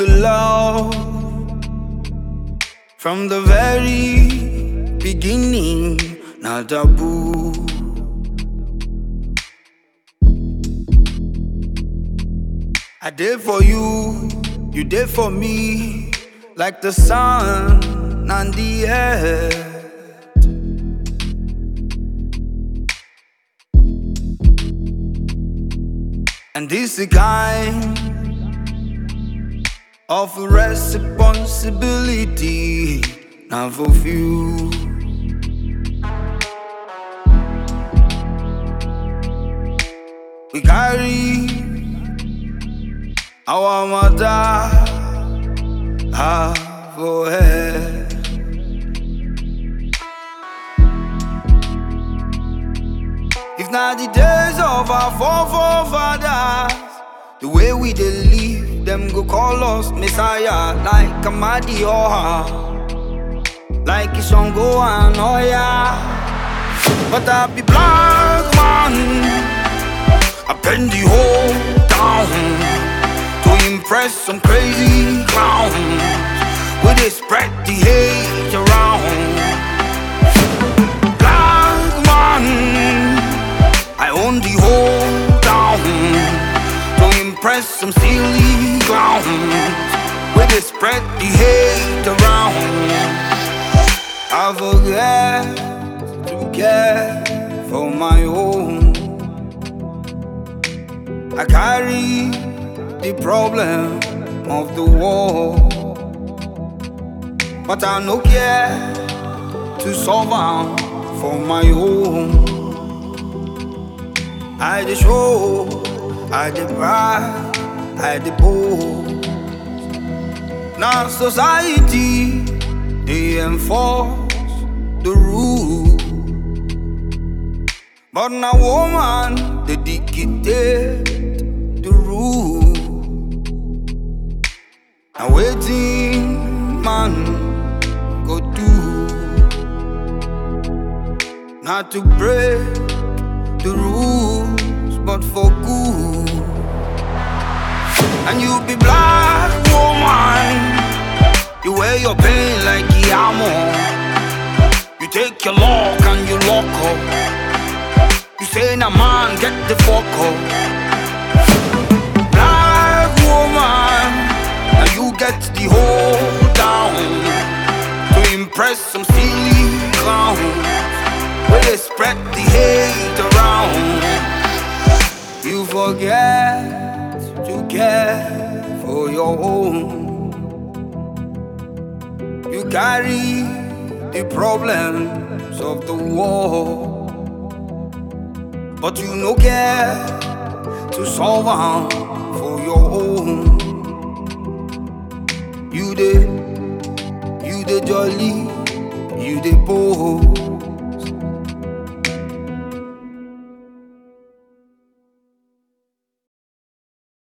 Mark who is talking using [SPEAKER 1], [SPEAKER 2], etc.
[SPEAKER 1] to love from the very beginning, not taboo. I did for you, you did for me, like the sun and the earth. And this is a kind of responsibility not fulfilled. We carry our mother for her. If not the days of our forefathers, the way we dey live, them go call us Messiah, like Amadi Oha, like Isongo and Oya. But I be black man, I bend the whole down to impress some crazy clowns. Will they spread the hate around? Black man, I own the whole town to impress some silly clowns. Will they spread the hate around? I forget to care for my own. I carry the problem of the war, but I no care to solve am for my own. I dey show, I dey brag, I dey boast. Now society dey enforce the rule, but now woman dey dictate the rule. Now wetin man go do? Not to break the rules, but for good. And you be black woman, you wear your pain like Yamo. You take your lock and you lock up. You say nah man, get the fuck up. Black woman, now you get the whole down to impress some silly clowns. Where they spread the hate around. You forget to care for your own. You carry the problems of the war, but you no care to solve them for your own. You dey jolly, you dey bold.